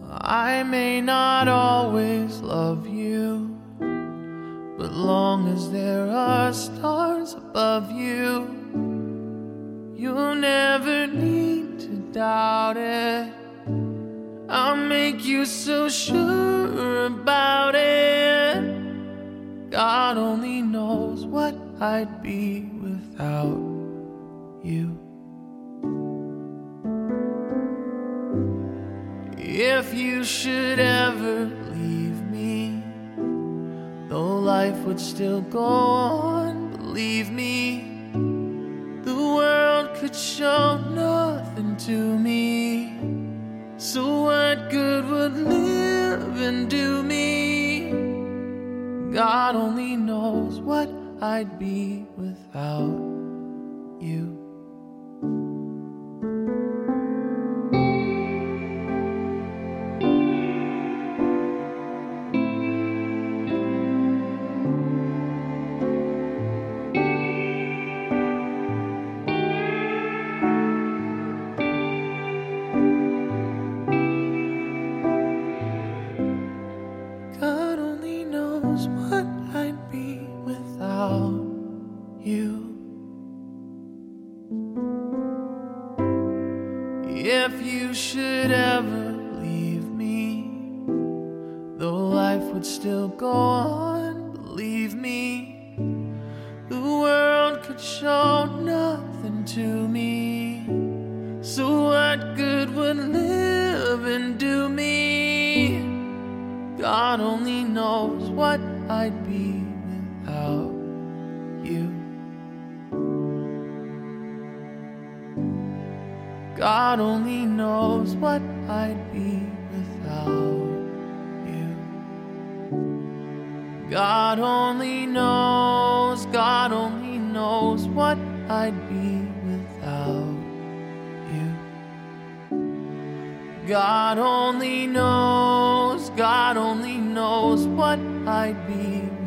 I may not always love you, but long as there are stars above you, you'll never need to doubt it. I'll make you so sure about it. God only knows what I'd be without you. If you should ever leave me, though life would still go on, believe me, the world could show nothing to me. So what good would living do me? God only knows what I'd be without you. God only knows what I'd be without you. If you should ever leave me, though life would still go on, believe me, the world could show nothing to me. So what good would living do me? God only knows what I'd be without you. God only knows what I'd be without you. God only knows what I'd be without you. God only knows what I'd be